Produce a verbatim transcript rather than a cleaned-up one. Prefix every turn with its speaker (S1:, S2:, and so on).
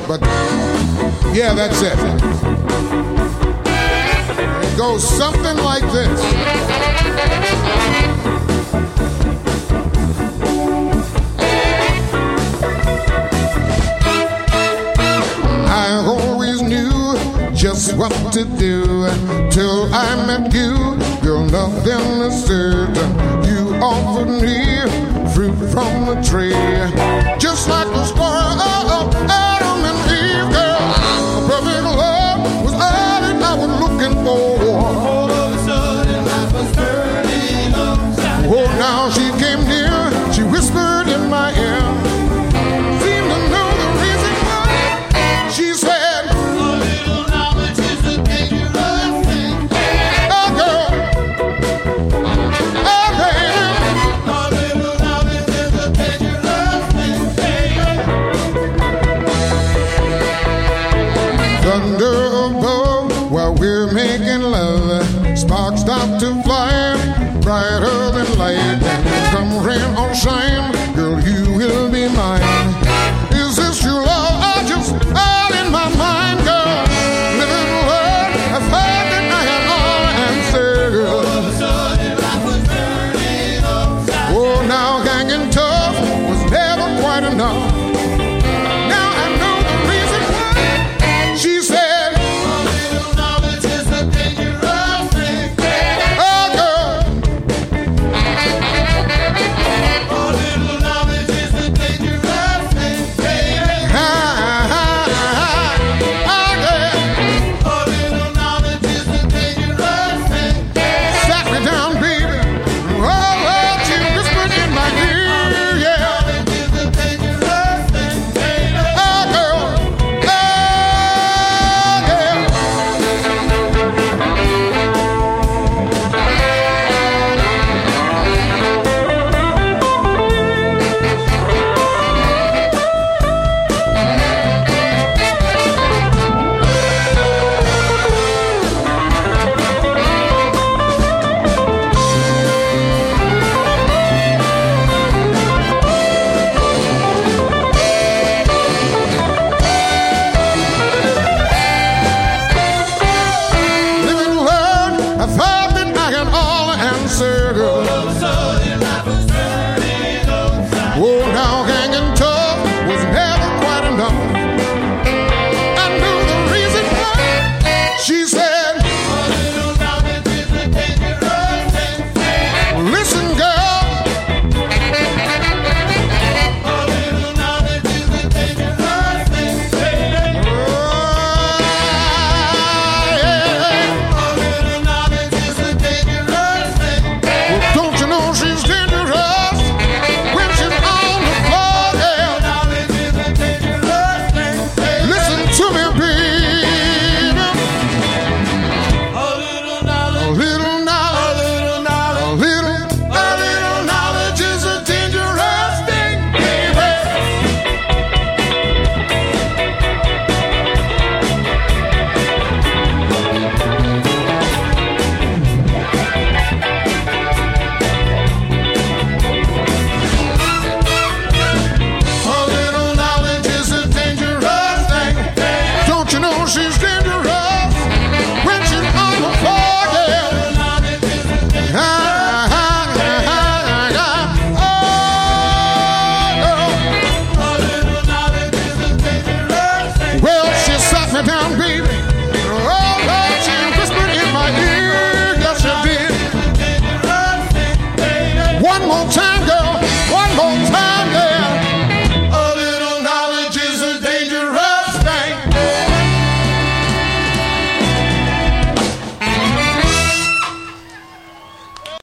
S1: but yeah, that's it. It goes something like this. I always knew just what to do till I met you. Girl, nothing is certain. You offered me fruit from the tree, just like the squirrel of Adam and Eve. Girl, a perfect love was all that I was looking for. All of a sudden, I was burning up. Oh, now she came near. She whispered in my ear. Seemed to know the reason why. She said, "A little knowledge is a dangerous thing." Oh, girl. Oh, baby. A little knowledge is a dangerous thing, baby. Thunder above while we're making love. Sparks start to fly brighter than light. Come rain or shine,